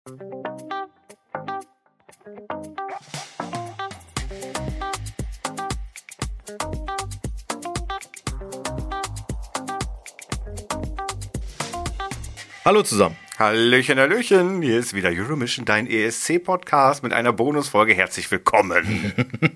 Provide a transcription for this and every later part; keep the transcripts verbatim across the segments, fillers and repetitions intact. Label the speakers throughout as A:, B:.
A: Hallo zusammen.
B: Hallöchen, Hallöchen. Hier ist wieder Euromission, dein E S C-Podcast mit einer Bonusfolge. Herzlich willkommen.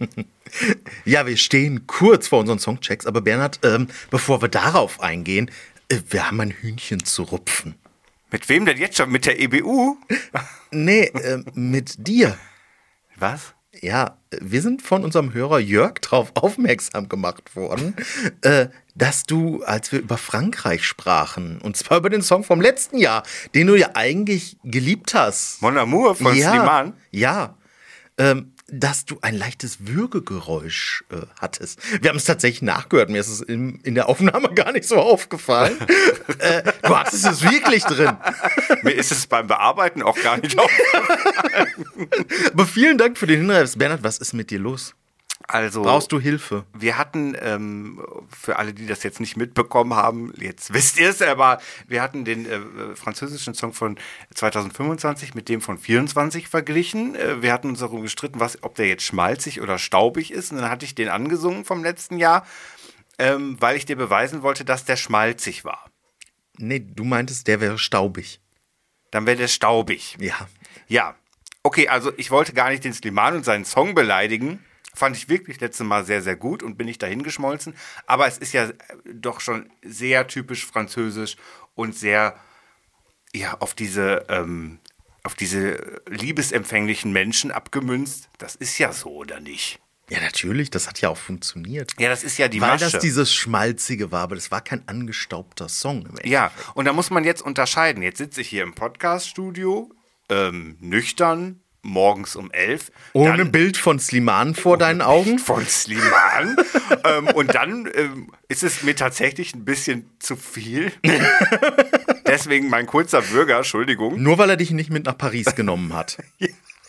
A: Ja, wir stehen kurz vor unseren Songchecks, aber Bernhard, ähm, bevor wir darauf eingehen, äh, wir haben ein Hühnchen zu rupfen.
B: Mit wem denn jetzt schon? Mit der E B U?
A: Nee, äh, mit dir.
B: Was?
A: Ja, wir sind von unserem Hörer Jörg darauf aufmerksam gemacht worden, äh, dass du, als wir über Frankreich sprachen, und zwar über den Song vom letzten Jahr, den du ja eigentlich geliebt hast.
B: Mon Amour von
A: ja,
B: Slimane?
A: Ja, ähm, dass du ein leichtes Würgegeräusch äh, hattest. Wir haben es tatsächlich nachgehört, mir ist es in, in der Aufnahme gar nicht so aufgefallen. äh, du hattest es wirklich drin.
B: Mir ist es beim Bearbeiten auch gar nicht aufgefallen.
A: Aber vielen Dank für den Hinweis. Bernhard, was ist mit dir los?
B: Also,
A: brauchst du Hilfe?
B: Wir hatten, ähm, für alle, die das jetzt nicht mitbekommen haben, jetzt wisst ihr es, aber wir hatten den äh, französischen Song von zwanzig fünfundzwanzig mit dem von vierundzwanzig verglichen. Äh, wir hatten uns darum gestritten, was, ob der jetzt schmalzig oder staubig ist. Und dann hatte ich den angesungen vom letzten Jahr, ähm, weil ich dir beweisen wollte, dass der schmalzig war.
A: Nee, du meintest, der wäre staubig.
B: Dann wäre der staubig.
A: Ja.
B: Ja. Okay, also ich wollte gar nicht den Slimane und seinen Song beleidigen. Fand ich wirklich letztes Mal sehr, sehr gut und bin ich dahin geschmolzen. Aber es ist ja doch schon sehr typisch französisch und sehr ja, auf diese, ähm, auf diese liebesempfänglichen Menschen abgemünzt. Das ist ja so, oder nicht?
A: Ja, natürlich, das hat ja auch funktioniert.
B: Ja, das ist ja die
A: Weil
B: Masche.
A: Weil das dieses Schmalzige war, aber das war kein angestaubter Song im Endeffekt.
B: Ja, und da muss man jetzt unterscheiden. Jetzt sitze ich hier im Podcaststudio, ähm, nüchtern, morgens um elf.
A: Ohne
B: dann,
A: Bild von Slimane vor deinen Augen?
B: Von Slimane. ähm, und dann ähm, ist es mir tatsächlich ein bisschen zu viel. Deswegen mein kurzer Bürger, Entschuldigung.
A: Nur weil er dich nicht mit nach Paris genommen hat.
B: Ja.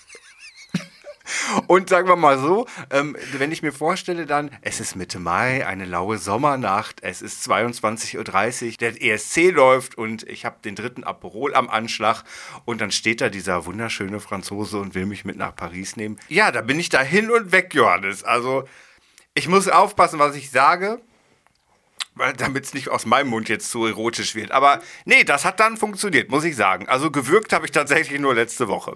B: Und sagen wir mal so, ähm, wenn ich mir vorstelle dann, es ist Mitte Mai, eine laue Sommernacht, es ist zweiundzwanzig Uhr dreißig, der E S C läuft und ich habe den dritten Aperol am Anschlag und dann steht da dieser wunderschöne Franzose und will mich mit nach Paris nehmen. Ja, da bin ich da hin und weg, Johannes. Also ich muss aufpassen, was ich sage, damit es nicht aus meinem Mund jetzt zu erotisch wird. Aber nee, das hat dann funktioniert, muss ich sagen. Also gewürgt habe ich tatsächlich nur letzte Woche.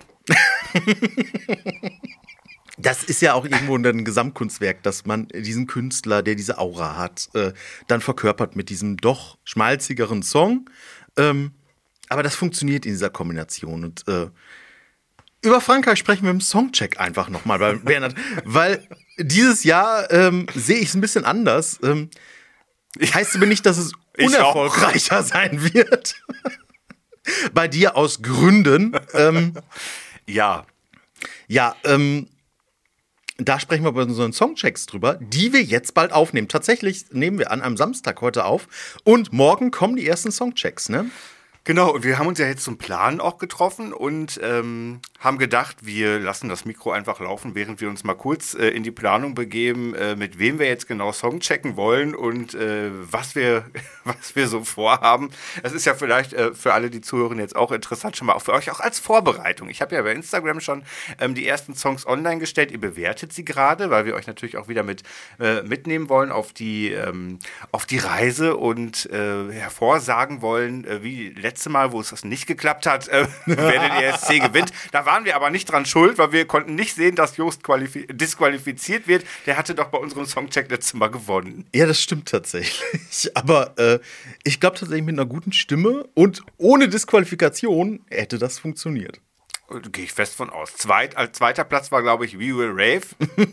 A: Das ist ja auch irgendwo ein Gesamtkunstwerk, dass man diesen Künstler, der diese Aura hat, äh, dann verkörpert mit diesem doch schmalzigeren Song. Ähm, aber das funktioniert in dieser Kombination. Und äh, über Frankreich sprechen wir im Songcheck einfach nochmal, Bernhard. Weil dieses Jahr ähm, sehe ich es ein bisschen anders. Ähm, heißt aber nicht, dass es unerfolgreicher sein wird. Bei dir aus Gründen. Ähm,
B: ja.
A: Ja, ähm, da sprechen wir bei unseren Songchecks drüber, die wir jetzt bald aufnehmen. Tatsächlich nehmen wir an einem Samstag heute auf und morgen kommen die ersten Songchecks, ne?
B: Genau, und wir haben uns ja jetzt zum Planen auch getroffen und ähm, haben gedacht, wir lassen das Mikro einfach laufen, während wir uns mal kurz äh, in die Planung begeben, äh, mit wem wir jetzt genau Songchecken wollen und äh, was wir, was wir so vorhaben. Das ist ja vielleicht äh, für alle, die zuhören, jetzt auch interessant, schon mal auch für euch auch als Vorbereitung. Ich habe ja bei Instagram schon ähm, die ersten Songs online gestellt. Ihr bewertet sie gerade, weil wir euch natürlich auch wieder mit äh, mitnehmen wollen auf die, ähm, auf die Reise und äh, hervorsagen wollen, äh, wie letzte Mal, wo es das nicht geklappt hat, äh, wer den E S C gewinnt. Da waren wir aber nicht dran schuld, weil wir konnten nicht sehen, dass Jost qualifi- disqualifiziert wird. Der hatte doch bei unserem Songcheck letztes Mal gewonnen.
A: Ja, das stimmt tatsächlich. Aber äh, ich glaube tatsächlich mit einer guten Stimme und ohne Disqualifikation hätte das funktioniert.
B: Gehe ich fest von aus. Zweit, als zweiter Platz war, glaube ich, We Will Rave.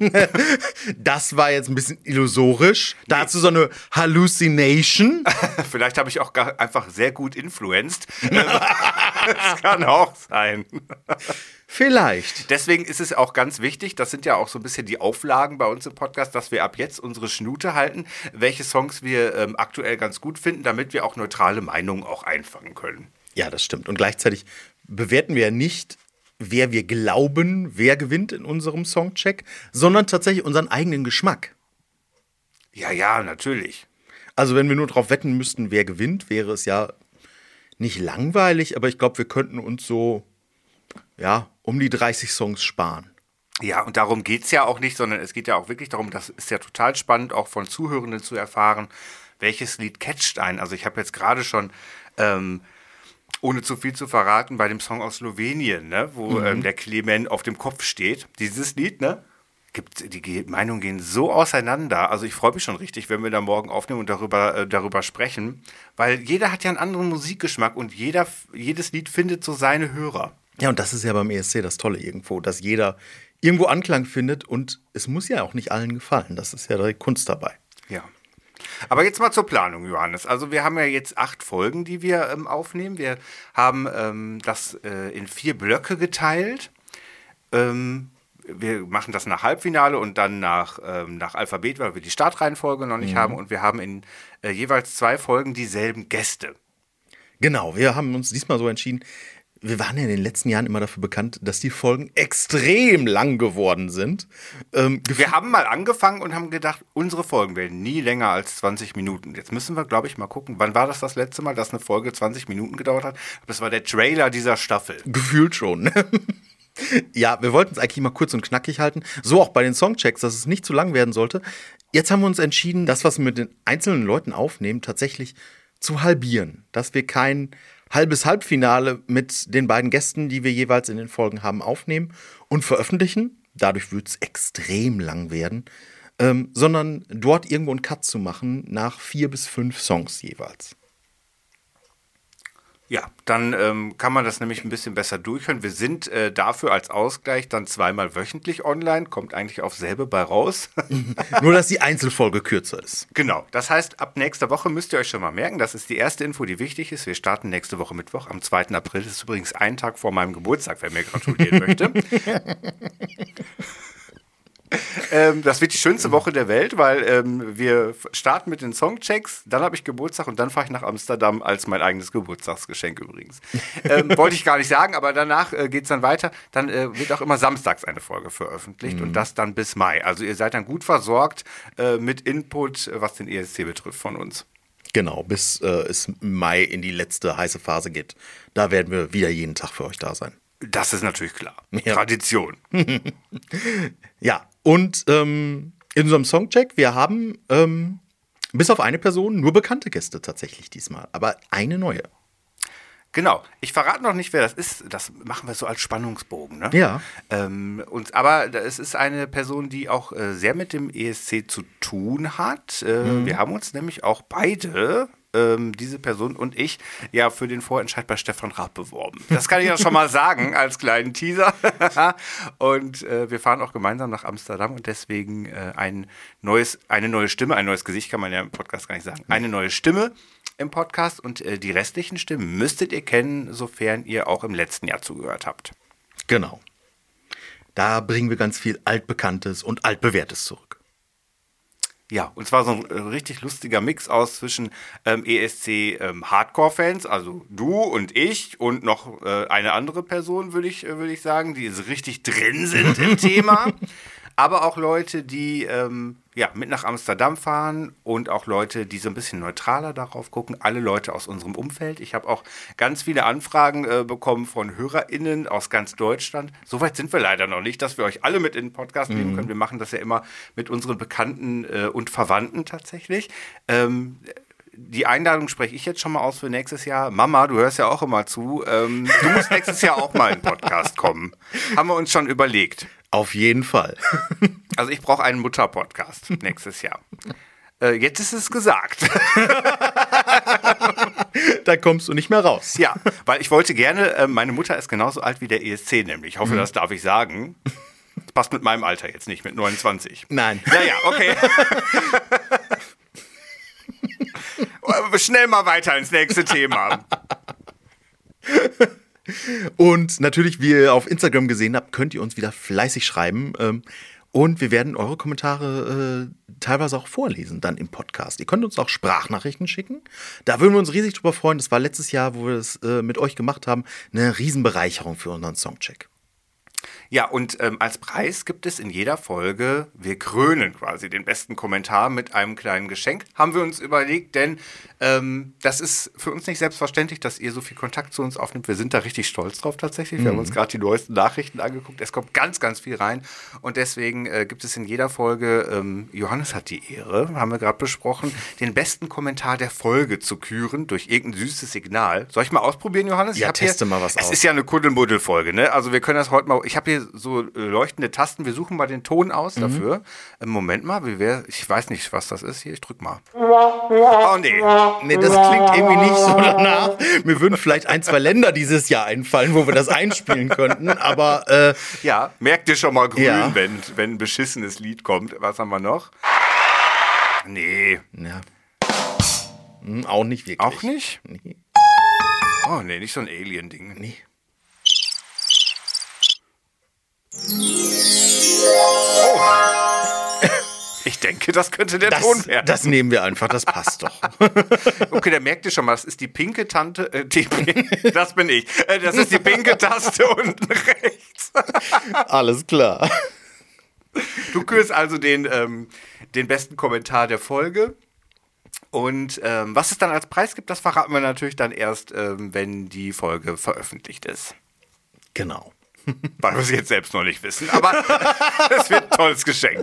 A: Das war jetzt ein bisschen illusorisch. Da nee. Hast du so eine Hallucination.
B: Vielleicht habe ich auch gar einfach sehr gut influenced. Das kann auch sein.
A: Vielleicht.
B: Deswegen ist es auch ganz wichtig, das sind ja auch so ein bisschen die Auflagen bei uns im Podcast, dass wir ab jetzt unsere Schnute halten, welche Songs wir ähm, aktuell ganz gut finden, damit wir auch neutrale Meinungen auch einfangen können.
A: Ja, das stimmt. Und gleichzeitig bewerten wir ja nicht, wer wir glauben, wer gewinnt in unserem Songcheck, sondern tatsächlich unseren eigenen Geschmack.
B: Ja, ja, natürlich.
A: Also wenn wir nur darauf wetten müssten, wer gewinnt, wäre es ja nicht langweilig, aber ich glaube, wir könnten uns so ja, um die dreißig Songs sparen.
B: Ja, und darum geht es ja auch nicht, sondern es geht ja auch wirklich darum, das ist ja total spannend, auch von Zuhörenden zu erfahren, welches Lied catcht einen. Also ich habe jetzt gerade schon, ähm, ohne zu viel zu verraten, bei dem Song aus Slowenien, ne, wo mhm. ähm, der Clement auf dem Kopf steht, dieses Lied, ne? Gibt, die Meinungen gehen so auseinander. Also ich freue mich schon richtig, wenn wir da morgen aufnehmen und darüber, äh, darüber sprechen, weil jeder hat ja einen anderen Musikgeschmack und jeder, jedes Lied findet so seine Hörer.
A: Ja, und das ist ja beim E S C das Tolle irgendwo, dass jeder irgendwo Anklang findet und es muss ja auch nicht allen gefallen. Das ist ja die Kunst dabei.
B: Ja. Aber jetzt mal zur Planung, Johannes. Also wir haben ja jetzt acht Folgen, die wir ähm, aufnehmen. Wir haben ähm, das äh, in vier Blöcke geteilt. Ähm, wir machen das nach Halbfinale und dann nach, ähm, nach Alphabet, weil wir die Startreihenfolge noch nicht mhm. haben. Und wir haben in äh, jeweils zwei Folgen dieselben Gäste.
A: Genau, wir haben uns diesmal so entschieden. Wir waren ja in den letzten Jahren immer dafür bekannt, dass die Folgen extrem lang geworden sind.
B: Ähm, wir haben mal angefangen und haben gedacht, unsere Folgen werden nie länger als zwanzig Minuten. Jetzt müssen wir, glaube ich, mal gucken. Wann war das das letzte Mal, dass eine Folge zwanzig Minuten gedauert hat? Das war der Trailer dieser Staffel.
A: Gefühlt schon. Ja, wir wollten es eigentlich mal kurz und knackig halten. So auch bei den Songchecks, dass es nicht zu lang werden sollte. Jetzt haben wir uns entschieden, das, was wir mit den einzelnen Leuten aufnehmen, tatsächlich zu halbieren. Dass wir kein halbes Halbfinale mit den beiden Gästen, die wir jeweils in den Folgen haben, aufnehmen und veröffentlichen. Dadurch wird es extrem lang werden. Ähm, sondern dort irgendwo einen Cut zu machen nach vier bis fünf Songs jeweils.
B: Ja, dann ähm, kann man das nämlich ein bisschen besser durchhören. Wir sind äh, dafür als Ausgleich dann zweimal wöchentlich online, kommt eigentlich auf selbe bei raus.
A: Nur, dass die Einzelfolge kürzer ist.
B: Genau, das heißt, ab nächster Woche müsst ihr euch schon mal merken, das ist die erste Info, die wichtig ist. Wir starten nächste Woche Mittwoch, am zweiten April. Das ist übrigens ein Tag vor meinem Geburtstag, wer mir gratulieren möchte. Ähm, das wird die schönste Woche der Welt, weil ähm, wir starten mit den Songchecks, dann habe ich Geburtstag und dann fahre ich nach Amsterdam als mein eigenes Geburtstagsgeschenk übrigens. Ähm, wollte ich gar nicht sagen, aber danach äh, geht es dann weiter. Dann äh, wird auch immer samstags eine Folge veröffentlicht mhm. und das dann bis Mai. Also ihr seid dann gut versorgt äh, mit Input, was den E S C betrifft von uns.
A: Genau, bis äh, es im Mai in die letzte heiße Phase geht. Da werden wir wieder jeden Tag für euch da sein.
B: Das ist natürlich klar.
A: Ja.
B: Tradition.
A: Ja, und ähm, in unserem Songcheck, wir haben ähm, bis auf eine Person nur bekannte Gäste tatsächlich diesmal, aber eine neue.
B: Genau. Ich verrate noch nicht, wer das ist. Das machen wir so als Spannungsbogen. Ne?
A: Ja.
B: Ähm, und, aber es ist eine Person, die auch äh, sehr mit dem E S C zu tun hat. Äh, mhm. Wir haben uns nämlich auch beide, ähm, diese Person und ich, ja für den Vorentscheid bei Stefan Raab beworben. Das kann ich ja schon mal sagen als kleinen Teaser. Und äh, wir fahren auch gemeinsam nach Amsterdam und deswegen äh, ein neues, eine neue Stimme, ein neues Gesicht kann man ja im Podcast gar nicht sagen, eine neue Stimme im Podcast und äh, die restlichen Stimmen müsstet ihr kennen, sofern ihr auch im letzten Jahr zugehört habt.
A: Genau. Da bringen wir ganz viel Altbekanntes und Altbewährtes zurück.
B: Ja, und zwar so ein äh, richtig lustiger Mix aus zwischen ähm, E S C ähm, Hardcore-Fans, also du und ich und noch äh, eine andere Person, würde ich, äh, würd ich sagen, die so richtig drin sind im Thema. Aber auch Leute, die ähm, ja, mit nach Amsterdam fahren und auch Leute, die so ein bisschen neutraler darauf gucken. Alle Leute aus unserem Umfeld. Ich habe auch ganz viele Anfragen äh, bekommen von HörerInnen aus ganz Deutschland. Soweit sind wir leider noch nicht, dass wir euch alle mit in den Podcast nehmen können. Wir machen das ja immer mit unseren Bekannten äh, und Verwandten tatsächlich. Ähm, Die Einladung spreche ich jetzt schon mal aus für nächstes Jahr. Mama, du hörst ja auch immer zu. Ähm, du musst nächstes Jahr auch mal in den Podcast kommen. Haben wir uns schon überlegt.
A: Auf jeden Fall.
B: Also ich brauche einen Mutter-Podcast nächstes Jahr. Äh, jetzt ist es gesagt.
A: Da kommst du nicht mehr raus.
B: Ja, weil ich wollte gerne, äh, meine Mutter ist genauso alt wie der E S C nämlich. Ich hoffe, mhm. das darf ich sagen. Das passt mit meinem Alter jetzt nicht, mit neunundzwanzig.
A: Nein.
B: Naja, okay. Schnell mal weiter ins nächste Thema.
A: Und natürlich, wie ihr auf Instagram gesehen habt, könnt ihr uns wieder fleißig schreiben. Und wir werden eure Kommentare äh, teilweise auch vorlesen dann im Podcast. Ihr könnt uns auch Sprachnachrichten schicken. Da würden wir uns riesig drüber freuen. Das war letztes Jahr, wo wir das äh, mit euch gemacht haben, eine Riesenbereicherung für unseren Songcheck.
B: Ja, und ähm, als Preis gibt es in jeder Folge, wir krönen quasi den besten Kommentar mit einem kleinen Geschenk, haben wir uns überlegt, denn ähm, das ist für uns nicht selbstverständlich, dass ihr so viel Kontakt zu uns aufnimmt. Wir sind da richtig stolz drauf tatsächlich. Wir mhm. haben uns gerade die neuesten Nachrichten angeguckt. Es kommt ganz, ganz viel rein und deswegen äh, gibt es in jeder Folge, ähm, Johannes hat die Ehre, haben wir gerade besprochen, den besten Kommentar der Folge zu küren durch irgendein süßes Signal. Soll ich mal ausprobieren, Johannes?
A: Ja,
B: ich
A: teste
B: hier,
A: mal was
B: es
A: aus.
B: Es ist ja eine Kuddelmuddel-Folge, ne? Also wir können das heute mal, ich habe hier so äh, leuchtende Tasten, wir suchen mal den Ton aus mhm. dafür. Äh, Moment mal, wie wär, ich weiß nicht, was das ist hier, ich drück mal. Oh nee.
A: Nee, das klingt irgendwie nicht so danach. Mir würden vielleicht ein, zwei Länder dieses Jahr einfallen, wo wir das einspielen könnten, aber äh,
B: ja, merkt ihr schon mal grün,
A: ja.
B: wenn, wenn ein beschissenes Lied kommt. Was haben wir noch? Nee.
A: Ja. Hm, auch nicht wirklich.
B: Auch nicht?
A: Nee.
B: Oh nee, nicht so ein Alien-Ding.
A: Nee.
B: Oh. Ich denke, das könnte der
A: das,
B: Ton werden.
A: Das nehmen wir einfach, das passt doch.
B: Okay, da merkt ihr schon mal, das ist die pinke Tante, äh, die, das bin ich. Äh, das ist die pinke Taste unten rechts.
A: Alles klar.
B: Du kürst also den, ähm, den besten Kommentar der Folge. Und ähm, was es dann als Preis gibt, das verraten wir natürlich dann erst, ähm, wenn die Folge veröffentlicht ist.
A: Genau.
B: Weil wir es jetzt selbst noch nicht wissen, aber es wird ein tolles Geschenk.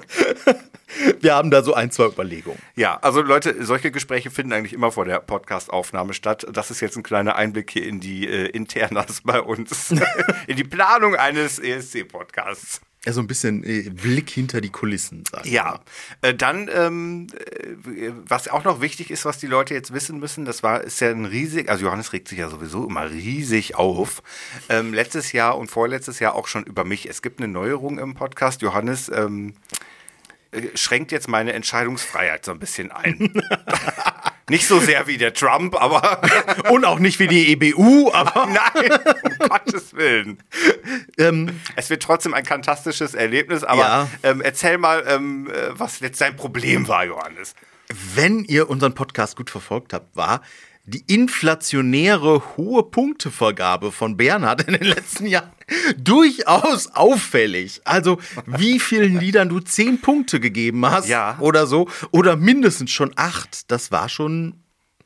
A: Wir haben da so ein, zwei Überlegungen.
B: Ja, also Leute, solche Gespräche finden eigentlich immer vor der Podcast-Aufnahme statt. Das ist jetzt ein kleiner Einblick hier in die äh, Internas bei uns, in die Planung eines E S C-Podcasts.
A: Ja, so ein bisschen äh, Blick hinter die Kulissen, sagen wir.
B: Ja, äh, dann, ähm, äh, was auch noch wichtig ist, was die Leute jetzt wissen müssen, das war, ist ja ein riesig, also Johannes regt sich ja sowieso immer riesig auf. Ähm, letztes Jahr und vorletztes Jahr auch schon über mich. Es gibt eine Neuerung im Podcast. Johannes ähm, äh, schränkt jetzt meine Entscheidungsfreiheit so ein bisschen ein. Nicht so sehr wie der Trump, aber...
A: Und auch nicht wie die E B U, aber...
B: Nein, um Gottes Willen. Ähm, es wird trotzdem ein fantastisches Erlebnis, aber
A: ja.
B: ähm, erzähl mal, ähm, was jetzt dein Problem war, Johannes.
A: Wenn ihr unseren Podcast gut verfolgt habt, war die inflationäre hohe Punktevergabe von Bernhard in den letzten Jahren durchaus auffällig. Also wie vielen Liedern du zehn Punkte gegeben hast
B: ja.
A: oder so oder mindestens schon acht, das war schon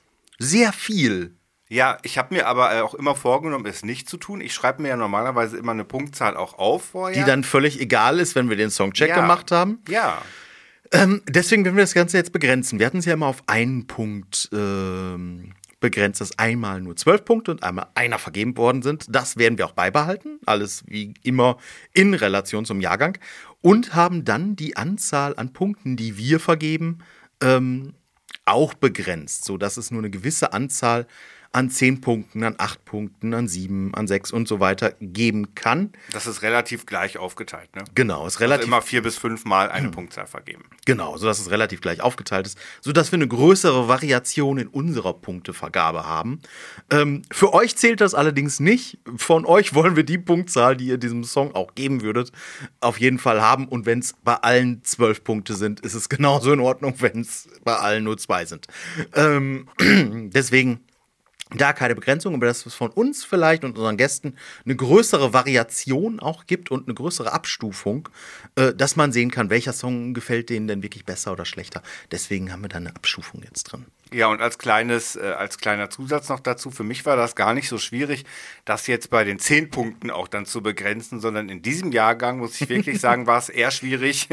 A: sehr viel.
B: Ja, ich habe mir aber auch immer vorgenommen, es nicht zu tun. Ich schreibe mir ja normalerweise immer eine Punktzahl auch auf vorher.
A: Die dann völlig egal ist, wenn wir den Songcheck
B: ja.
A: gemacht haben.
B: Ja.
A: Ähm, deswegen werden wir das Ganze jetzt begrenzen. Wir hatten es ja immer auf einen Punkt ähm, begrenzt, dass einmal nur zwölf Punkte und einmal einer vergeben worden sind. Das werden wir auch beibehalten. Alles wie immer in Relation zum Jahrgang. Und haben dann die Anzahl an Punkten, die wir vergeben, ähm, auch begrenzt, sodass es nur eine gewisse Anzahl an zehn Punkten, an acht Punkten, an sieben, an sechs und so weiter geben kann.
B: Das ist relativ gleich aufgeteilt, ne?
A: Genau, ist relativ.
B: Also immer vier bis fünf Mal eine hm. Punktzahl vergeben.
A: Genau, sodass es relativ gleich aufgeteilt ist, sodass wir eine größere Variation in unserer Punktevergabe haben. Ähm, für euch zählt das allerdings nicht. Von euch wollen wir die Punktzahl, die ihr diesem Song auch geben würdet, auf jeden Fall haben. Und wenn es bei allen zwölf Punkte sind, ist es genauso in Ordnung, wenn es bei allen nur zwei sind. Ähm, deswegen da keine Begrenzung, aber dass es von uns vielleicht und unseren Gästen eine größere Variation auch gibt und eine größere Abstufung, äh, dass man sehen kann, welcher Song gefällt denen denn wirklich besser oder schlechter. Deswegen haben wir da eine Abstufung jetzt drin.
B: Ja, und als kleines, äh, als kleiner Zusatz noch dazu, für mich war das gar nicht so schwierig, das jetzt bei den zehn Punkten auch dann zu begrenzen, sondern in diesem Jahrgang, muss ich wirklich sagen, war es eher schwierig,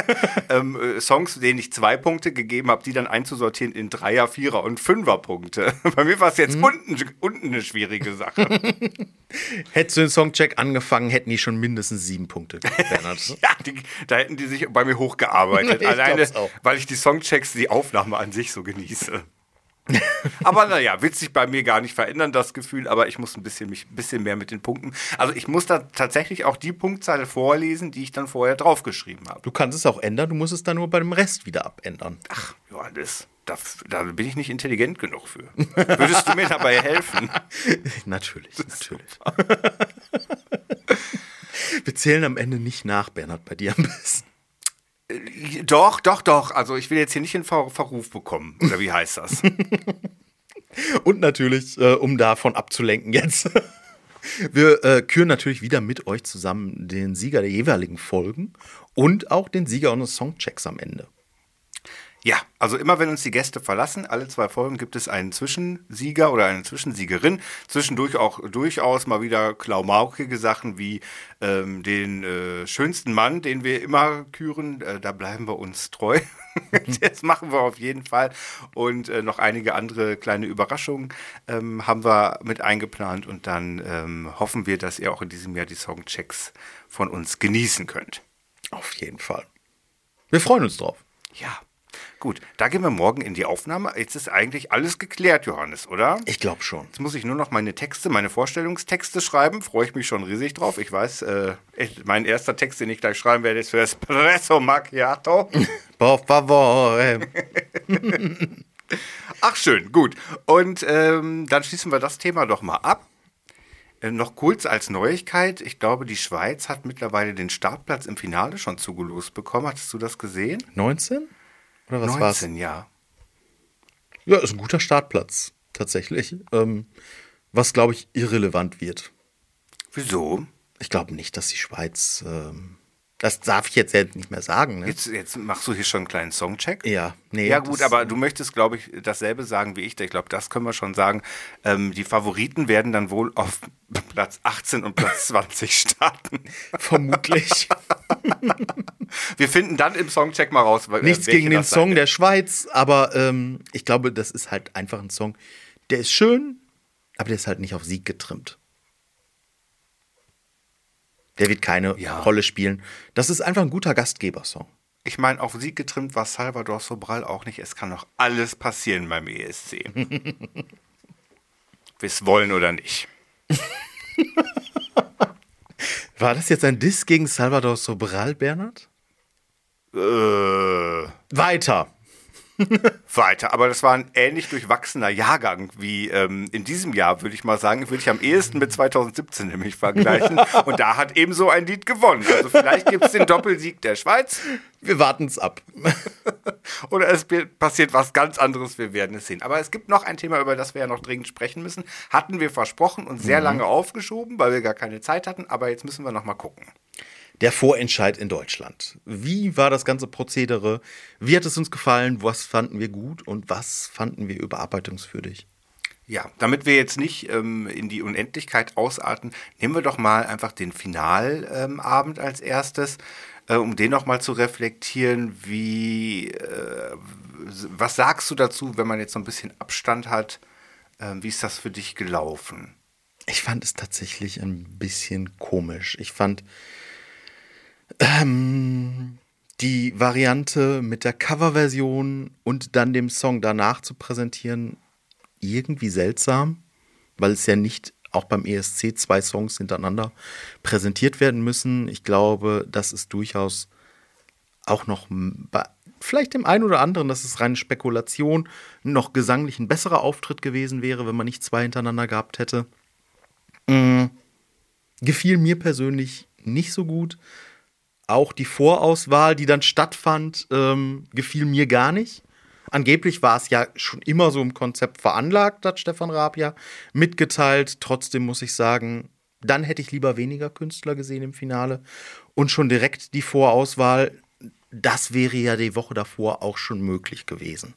B: ähm, äh, Songs, denen ich zwei Punkte gegeben habe, die dann einzusortieren in Dreier-, Vierer- und Fünfer-Punkte. Bei mir war es jetzt mhm. unten, unten eine schwierige Sache.
A: Hättest du den Songcheck angefangen, hätten die schon mindestens sieben Punkte, Bernhard.
B: Ja, die, da hätten die sich bei mir hochgearbeitet.
A: Ich
B: Alleine,
A: auch.
B: weil ich die Songchecks, die Aufnahme an sich so genieße. Aber naja, wird sich bei mir gar nicht verändern, das Gefühl, aber ich muss ein bisschen, mich, ein bisschen mehr mit den Punkten. Also ich muss da tatsächlich auch die Punktzahl vorlesen, die ich dann vorher draufgeschrieben habe.
A: Du kannst es auch ändern, du musst es dann nur bei dem Rest wieder abändern.
B: Ach, Johannes, da, da bin ich nicht intelligent genug für. Würdest du mir dabei helfen?
A: Natürlich, natürlich. Wir zählen am Ende nicht nach, Bernhard, bei dir am besten.
B: Doch, doch, doch. Also ich will jetzt hier nicht in Ver- Verruf bekommen. Oder wie heißt das?
A: Und natürlich, äh, um davon abzulenken jetzt, Wir äh, küren natürlich wieder mit euch zusammen den Sieger der jeweiligen Folgen und auch den Sieger unseres Songchecks am Ende.
B: Ja, also immer wenn uns die Gäste verlassen, alle zwei Folgen gibt es einen Zwischensieger oder eine Zwischensiegerin. Zwischendurch auch durchaus mal wieder klaumaukige Sachen wie ähm, den äh, schönsten Mann, den wir immer küren. Äh, da bleiben wir uns treu. Das machen wir auf jeden Fall. Und äh, noch einige andere kleine Überraschungen ähm, haben wir mit eingeplant. Und dann ähm, hoffen wir, dass ihr auch in diesem Jahr die Songchecks von uns genießen könnt.
A: Auf jeden Fall. Wir freuen uns drauf.
B: Ja. Gut, da gehen wir morgen in die Aufnahme. Jetzt ist eigentlich alles geklärt, Johannes, oder?
A: Ich glaube schon.
B: Jetzt muss ich nur noch meine Texte, meine Vorstellungstexte schreiben. Freue ich mich schon riesig drauf. Ich weiß, äh, mein erster Text, den ich gleich schreiben werde, ist für Espresso Macchiato.
A: Por favore.
B: Ach schön, gut. Und ähm, dann schließen wir das Thema doch mal ab. Äh, noch kurz als Neuigkeit. Ich glaube, die Schweiz hat mittlerweile den Startplatz im Finale schon zugelost bekommen. Hattest du das gesehen?
A: neunzehn? Oder was war's?
B: neunzehn, ja.
A: Ja, ist ein guter Startplatz, tatsächlich. Ähm, was, glaube ich, irrelevant wird.
B: Wieso?
A: Ich glaube nicht, dass die Schweiz. Ähm, das darf ich jetzt nicht mehr sagen. Ne?
B: Jetzt, jetzt machst du hier schon einen kleinen Songcheck?
A: Ja, nee.
B: Ja, gut, aber du möchtest, glaube ich, dasselbe sagen wie ich. Ich glaube, das können wir schon sagen. Ähm, die Favoriten werden dann wohl auf Platz achtzehn und Platz zwanzig starten.
A: Vermutlich.
B: Wir finden dann im Songcheck mal raus.
A: Nichts gegen den Song der Schweiz, aber ähm, ich glaube, das ist halt einfach ein Song, der ist schön, aber der ist halt nicht auf Sieg getrimmt. Der wird keine
B: ja.
A: Rolle spielen. Das ist einfach ein guter Gastgebersong.
B: Ich meine, auf Sieg getrimmt war Salvador Sobral auch nicht. Es kann noch alles passieren beim E S C. Wir es wollen oder nicht.
A: War das jetzt ein Diss gegen Salvador Sobral, Bernhard?
B: Äh,
A: Weiter.
B: Weiter, aber das war ein ähnlich durchwachsener Jahrgang wie ähm, in diesem Jahr, würde ich mal sagen. Würde ich am ehesten mit zweitausendsiebzehn nämlich vergleichen. Und da hat eben so ein Lied gewonnen. Also vielleicht gibt es den Doppelsieg der Schweiz.
A: Wir warten es ab.
B: Oder es passiert was ganz anderes, wir werden es sehen. Aber es gibt noch ein Thema, über das wir ja noch dringend sprechen müssen. Hatten wir versprochen und sehr mhm. lange aufgeschoben, weil wir gar keine Zeit hatten. Aber jetzt müssen wir noch mal gucken.
A: Der Vorentscheid in Deutschland. Wie war das ganze Prozedere? Wie hat es uns gefallen? Was fanden wir gut und was fanden wir überarbeitungswürdig?
B: Ja, damit wir jetzt nicht ähm, in die Unendlichkeit ausarten, nehmen wir doch mal einfach den Finalabend ähm, als erstes, äh, um den noch mal zu reflektieren. Wie, äh, was sagst du dazu, wenn man jetzt so ein bisschen Abstand hat? Äh, wie ist das für dich gelaufen?
A: Ich fand es tatsächlich ein bisschen komisch. Ich fand Ähm, die Variante mit der Coverversion und dann dem Song danach zu präsentieren, irgendwie seltsam, weil es ja nicht auch beim E S C zwei Songs hintereinander präsentiert werden müssen. Ich glaube, das ist durchaus auch noch bei vielleicht dem einen oder anderen, das ist reine Spekulation, noch gesanglich ein besserer Auftritt gewesen wäre, wenn man nicht zwei hintereinander gehabt hätte. Mhm. Gefiel mir persönlich nicht so gut. Auch die Vorauswahl, die dann stattfand, ähm, gefiel mir gar nicht. Angeblich war es ja schon immer so im Konzept veranlagt, hat Stefan Raab ja mitgeteilt. Trotzdem muss ich sagen, dann hätte ich lieber weniger Künstler gesehen im Finale. Und schon direkt die Vorauswahl, das wäre ja die Woche davor auch schon möglich gewesen.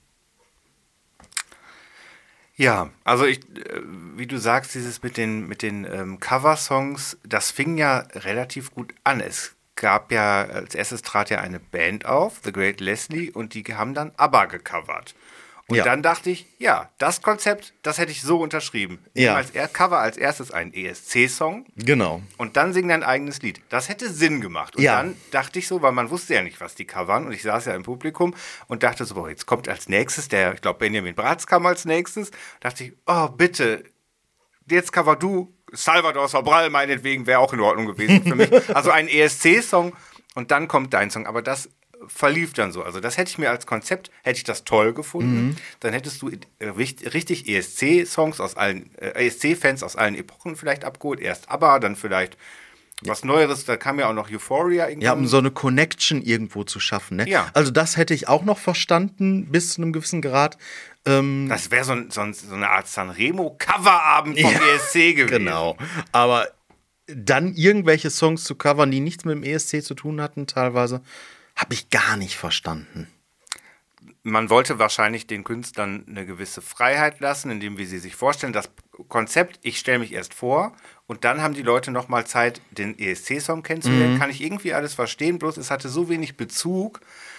B: Ja, also ich, wie du sagst, dieses mit den, mit den ähm, Coversongs, das fing ja relativ gut an. Es gab ja, als erstes trat ja eine Band auf, The Great Leslie, und die haben dann ABBA gecovert. Und ja. dann dachte ich, ja, das Konzept, das hätte ich so unterschrieben.
A: Ja.
B: Als er Cover als erstes einen E S C-Song.
A: Genau.
B: Und dann singen dein eigenes Lied. Das hätte Sinn gemacht. Und
A: ja.
B: dann dachte ich so, weil man wusste ja nicht, was die covern. Und ich saß ja im Publikum und dachte so, boah, jetzt kommt als nächstes der, ich glaube, Benjamin Bratz kam als nächstes. Dachte ich, oh, bitte, jetzt cover du Salvador Sobral, meinetwegen, wäre auch in Ordnung gewesen für mich. Also ein E S C-Song und dann kommt dein Song. Aber das verlief dann so. Also das hätte ich mir als Konzept, hätte ich das toll gefunden. Mhm. Dann hättest du richtig E S C-Songs aus allen, äh, E S C-Fans aus allen Epochen vielleicht abgeholt. Erst ABBA, dann vielleicht was Neueres, da kam ja auch noch Euphoria irgendwann.
A: Ja, um so eine Connection irgendwo zu schaffen. Ne?
B: Ja.
A: Also das hätte ich auch noch verstanden, bis zu einem gewissen Grad. Ähm,
B: das wäre so, ein, so, ein, so eine Art Sanremo-Coverabend vom
A: ja,
B: E S C gewesen.
A: Genau, aber dann irgendwelche Songs zu covern, die nichts mit dem E S C zu tun hatten teilweise, habe ich gar nicht verstanden.
B: Man wollte wahrscheinlich den Künstlern eine gewisse Freiheit lassen, indem wir sie sich vorstellen. Das Konzept, ich stelle mich erst vor und dann haben die Leute nochmal Zeit, den E S C-Song kennenzulernen. Mhm. Kann ich irgendwie alles verstehen, bloß es hatte so wenig Bezug.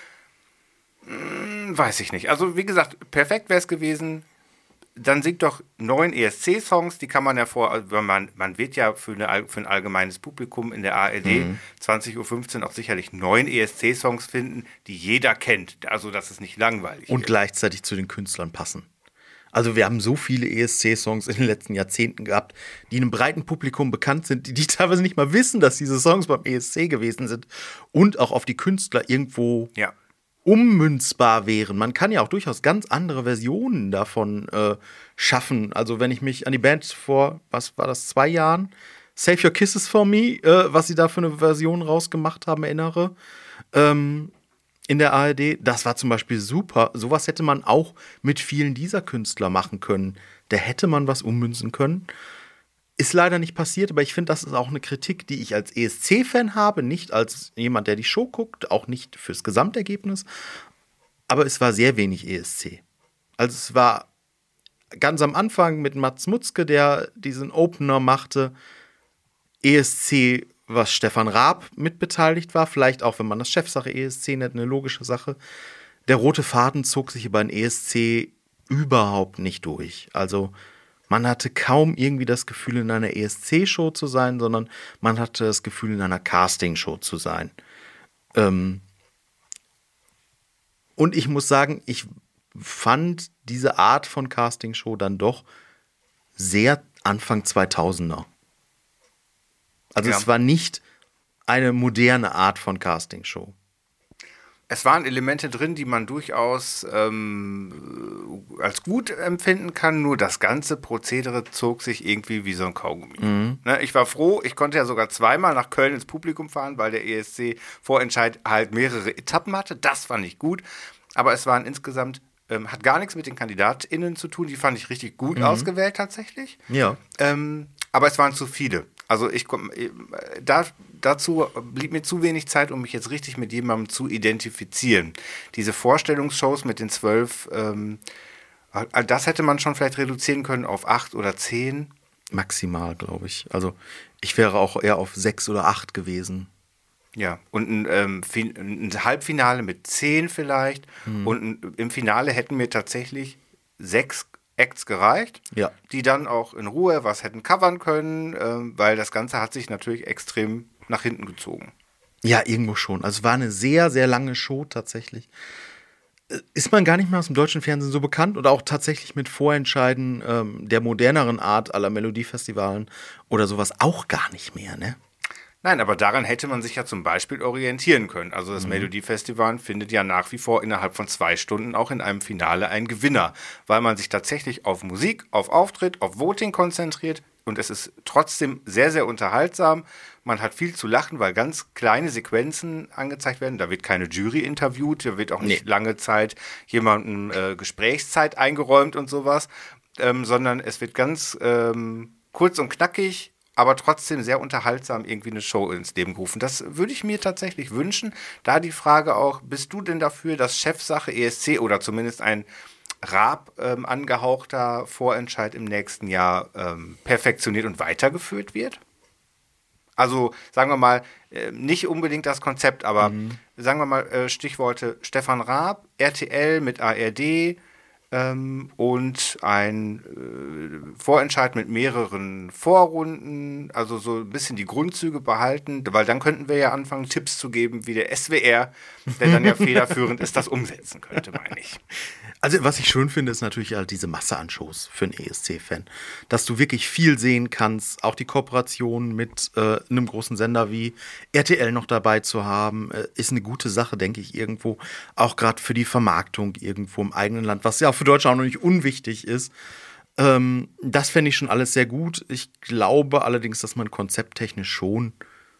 B: Hm, weiß ich nicht. Also wie gesagt, perfekt wäre es gewesen. Dann singt doch neun E S C-Songs, die kann man ja vor, also man, man wird ja für, eine, für ein allgemeines Publikum in der A R D mhm. zwanzig Uhr fünfzehn auch sicherlich neun E S C-Songs finden, die jeder kennt. Also, dass es nicht langweilig
A: Und
B: wird.
A: gleichzeitig zu den Künstlern passen. Also wir haben so viele E S C-Songs in den letzten Jahrzehnten gehabt, die einem breiten Publikum bekannt sind, die, die teilweise nicht mal wissen, dass diese Songs beim E S C gewesen sind und auch auf die Künstler irgendwo
B: ja.
A: ummünzbar wären. Man kann ja auch durchaus ganz andere Versionen davon äh, schaffen. Also wenn ich mich an die Band vor, was war das, zwei Jahren, Save Your Kisses For Me, äh, was sie da für eine Version rausgemacht haben, erinnere, ähm, in der A R D, das war zum Beispiel super. Sowas hätte man auch mit vielen dieser Künstler machen können. Da hätte man was ummünzen können. Ist leider nicht passiert, aber ich finde, das ist auch eine Kritik, die ich als E S C-Fan habe, nicht als jemand, der die Show guckt, auch nicht fürs Gesamtergebnis. Aber es war sehr wenig E S C. Also es war ganz am Anfang mit Mats Mutzke, der diesen Opener machte, E S C, was Stefan Raab mitbeteiligt war, vielleicht auch, wenn man das Chefsache E S C nennt, eine logische Sache. Der rote Faden zog sich über ein E S C überhaupt nicht durch. Also man hatte kaum irgendwie das Gefühl, in einer E S C-Show zu sein, sondern man hatte das Gefühl, in einer Casting-Show zu sein. Ähm und ich muss sagen, ich fand diese Art von Casting-Show dann doch sehr Anfang zweitausender. Also ja. Es war nicht eine moderne Art von Castingshow.
B: Es waren Elemente drin, die man durchaus ähm, als gut empfinden kann, nur das ganze Prozedere zog sich irgendwie wie so ein Kaugummi. Mhm. Ne, ich war froh, ich konnte ja sogar zweimal nach Köln ins Publikum fahren, weil der E S C-Vorentscheid halt mehrere Etappen hatte. Das fand ich gut, aber es waren insgesamt, ähm, hat gar nichts mit den KandidatInnen zu tun, die fand ich richtig gut mhm. ausgewählt tatsächlich.
A: Ja.
B: Ähm, aber es waren zu viele. Also ich da, dazu blieb mir zu wenig Zeit, um mich jetzt richtig mit jemandem zu identifizieren. Diese Vorstellungsshows mit den zwölf, ähm, das hätte man schon vielleicht reduzieren können auf acht oder zehn.
A: Maximal, glaube ich. Also ich wäre auch eher auf sechs oder acht gewesen.
B: Ja, und ein, ähm, ein Halbfinale mit zehn vielleicht. Hm. Und ein, im Finale hätten mir tatsächlich sechs Acts gereicht,
A: ja.
B: die dann auch in Ruhe was hätten covern können, ähm, weil das Ganze hat sich natürlich extrem nach hinten gezogen.
A: Ja, irgendwo schon. Also es war eine sehr, sehr lange Show tatsächlich. Ist man gar nicht mehr aus dem deutschen Fernsehen so bekannt oder auch tatsächlich mit Vorentscheiden ähm, der moderneren Art aller Melodiefestivalen oder sowas auch gar nicht mehr, ne?
B: Nein, aber daran hätte man sich ja zum Beispiel orientieren können. Also das mhm. Melodiefestival findet ja nach wie vor innerhalb von zwei Stunden auch in einem Finale einen Gewinner, weil man sich tatsächlich auf Musik, auf Auftritt, auf Voting konzentriert und es ist trotzdem sehr, sehr unterhaltsam. Man hat viel zu lachen, weil ganz kleine Sequenzen angezeigt werden. Da wird keine Jury interviewt, da wird auch nicht nee. lange Zeit jemandem äh, Gesprächszeit eingeräumt und sowas, ähm, sondern es wird ganz ähm, kurz und knackig, aber trotzdem sehr unterhaltsam irgendwie eine Show ins Leben gerufen. Das würde ich mir tatsächlich wünschen. Da die Frage auch, bist du denn dafür, dass Chefsache E S C oder zumindest ein Raab ähm, angehauchter Vorentscheid im nächsten Jahr ähm, perfektioniert und weitergeführt wird? Also sagen wir mal, äh, nicht unbedingt das Konzept, aber mhm. sagen wir mal äh, Stichworte Stefan Raab, R T L mit A R D, Ähm, und ein äh, Vorentscheid mit mehreren Vorrunden, also so ein bisschen die Grundzüge behalten, weil dann könnten wir ja anfangen, Tipps zu geben, wie der S W R, der dann ja federführend ist, das umsetzen könnte, meine ich.
A: Also was ich schön finde, ist natürlich halt diese Masse an Shows für einen E S C-Fan. Dass du wirklich viel sehen kannst, auch die Kooperation mit äh, einem großen Sender wie R T L noch dabei zu haben, äh, ist eine gute Sache, denke ich, irgendwo. Auch gerade für die Vermarktung irgendwo im eigenen Land, was ja auch für Deutschland auch noch nicht unwichtig ist. Ähm, das fände ich schon alles sehr gut. Ich glaube allerdings, dass man konzepttechnisch schon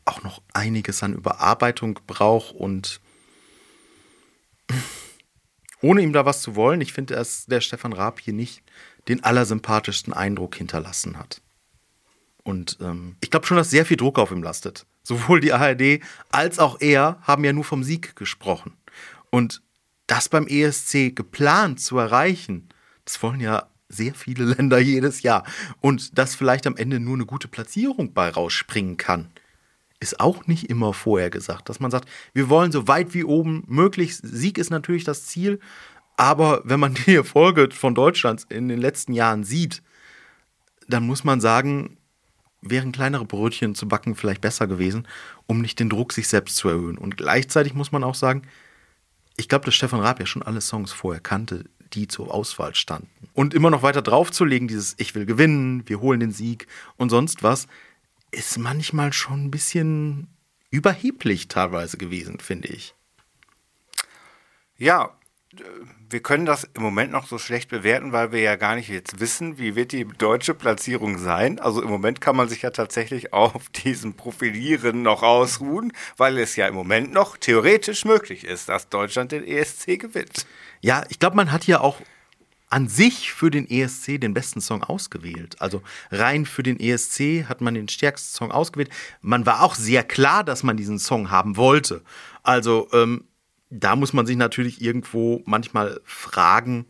A: auch noch einiges an Überarbeitung braucht und ohne ihm da was zu wollen, ich finde, dass der Stefan Raab hier nicht den allersympathischsten Eindruck hinterlassen hat. Und ähm, ich glaube schon, dass sehr viel Druck auf ihm lastet. Sowohl die A R D als auch er haben ja nur vom Sieg gesprochen. Und das beim E S C geplant zu erreichen, das wollen ja sehr viele Länder jedes Jahr. Und dass vielleicht am Ende nur eine gute Platzierung bei rausspringen kann, ist auch nicht immer vorher gesagt. Dass man sagt, wir wollen so weit wie oben möglich, Sieg ist natürlich das Ziel, aber wenn man die Erfolge von Deutschland in den letzten Jahren sieht, dann muss man sagen, wären kleinere Brötchen zu backen vielleicht besser gewesen, um nicht den Druck sich selbst zu erhöhen. Und gleichzeitig muss man auch sagen, ich glaube, dass Stefan Raab ja schon alle Songs vorher kannte, die zur Auswahl standen. Und immer noch weiter draufzulegen, dieses Ich will gewinnen, wir holen den Sieg und sonst was, ist manchmal schon ein bisschen überheblich teilweise gewesen, finde ich.
B: Ja, wir können das im Moment noch so schlecht bewerten, weil wir ja gar nicht jetzt wissen, wie wird die deutsche Platzierung sein. Also im Moment kann man sich ja tatsächlich auf diesem Profilieren noch ausruhen, weil es ja im Moment noch theoretisch möglich ist, dass Deutschland den E S C gewinnt.
A: Ja, ich glaube, man hat ja auch an sich für den E S C den besten Song ausgewählt. Also rein für den E S C hat man den stärksten Song ausgewählt. Man war auch sehr klar, dass man diesen Song haben wollte. Also ähm, da muss man sich natürlich irgendwo manchmal fragen,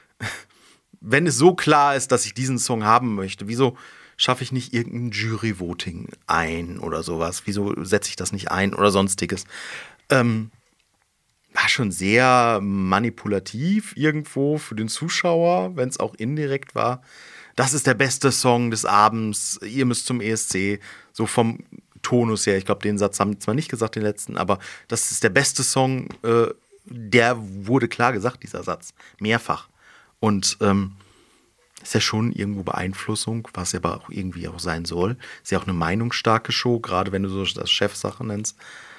A: wenn es so klar ist, dass ich diesen Song haben möchte, wieso schaffe ich nicht irgendein Jury-Voting ein oder sowas? Wieso setze ich das nicht ein oder sonstiges? Ähm, war schon sehr manipulativ irgendwo für den Zuschauer, wenn es auch indirekt war. Das ist der beste Song des Abends, ihr müsst zum E S C, so vom Tonus her. Ich glaube, den Satz haben zwar nicht gesagt, den letzten, aber das ist der beste Song, äh, der wurde klar gesagt, dieser Satz, mehrfach. Und ähm, ist ja schon irgendwo Beeinflussung, was aber auch irgendwie auch sein soll. Ist ja auch eine meinungsstarke Show, gerade wenn du so das Chefsache nennst.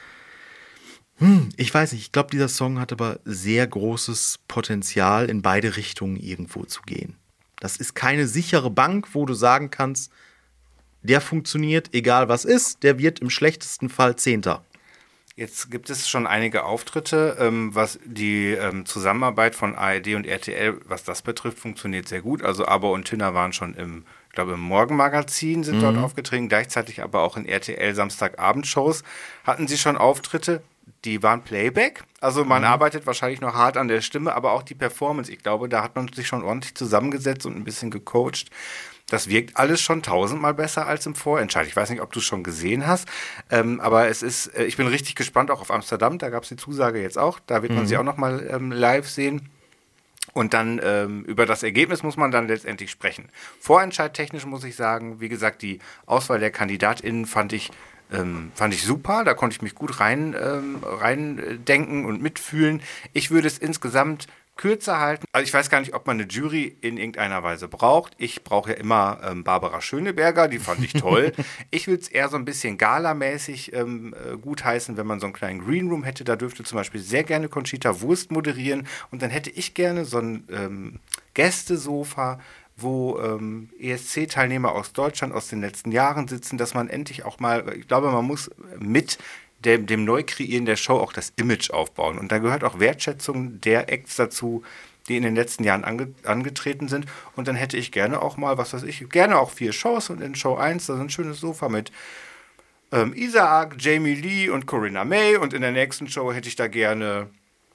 A: Hm, ich weiß nicht, ich glaube, dieser Song hat aber sehr großes Potenzial, in beide Richtungen irgendwo zu gehen. Das ist keine sichere Bank, wo du sagen kannst, der funktioniert, egal was ist, der wird im schlechtesten Fall Zehnter.
B: Jetzt gibt es schon einige Auftritte, ähm, was die ähm, Zusammenarbeit von A R D und R T L, was das betrifft, funktioniert sehr gut. Also Aber und Tünner waren schon im, ich glaube, im Morgenmagazin sind mhm. dort aufgetreten, gleichzeitig aber auch in R T L Samstagabendshows hatten sie schon Auftritte. Die waren Playback, also man mhm. arbeitet wahrscheinlich noch hart an der Stimme, aber auch die Performance, ich glaube, da hat man sich schon ordentlich zusammengesetzt und ein bisschen gecoacht. Das wirkt alles schon tausendmal besser als im Vorentscheid. Ich weiß nicht, ob du es schon gesehen hast, ähm, aber es ist, äh, ich bin richtig gespannt auch auf Amsterdam, da gab es die Zusage jetzt auch, da wird man mhm. sie auch nochmal ähm, live sehen. Und dann ähm, über das Ergebnis muss man dann letztendlich sprechen. Vorentscheidtechnisch muss ich sagen, wie gesagt, die Auswahl der KandidatInnen fand ich Ähm, fand ich super, da konnte ich mich gut rein, ähm, rein äh, denken und mitfühlen. Ich würde es insgesamt kürzer halten. Also ich weiß gar nicht, ob man eine Jury in irgendeiner Weise braucht. Ich brauche ja immer ähm, Barbara Schöneberger, die fand ich toll. Ich würde es eher so ein bisschen galamäßig ähm, äh, gutheißen, wenn man so einen kleinen Green Room hätte. Da dürfte zum Beispiel sehr gerne Conchita Wurst moderieren. Und dann hätte ich gerne so ein ähm, Gästesofa, wo ähm, E S C-Teilnehmer aus Deutschland aus den letzten Jahren sitzen, dass man endlich auch mal, ich glaube, man muss mit dem, dem Neukreieren der Show auch das Image aufbauen. Und da gehört auch Wertschätzung der Acts dazu, die in den letzten Jahren ange, angetreten sind. Und dann hätte ich gerne auch mal, was weiß ich, gerne auch vier Shows und in Show eins, da ist ein schönes Sofa mit ähm, Isaac, Jamie Lee und Corinna May. Und in der nächsten Show hätte ich da gerne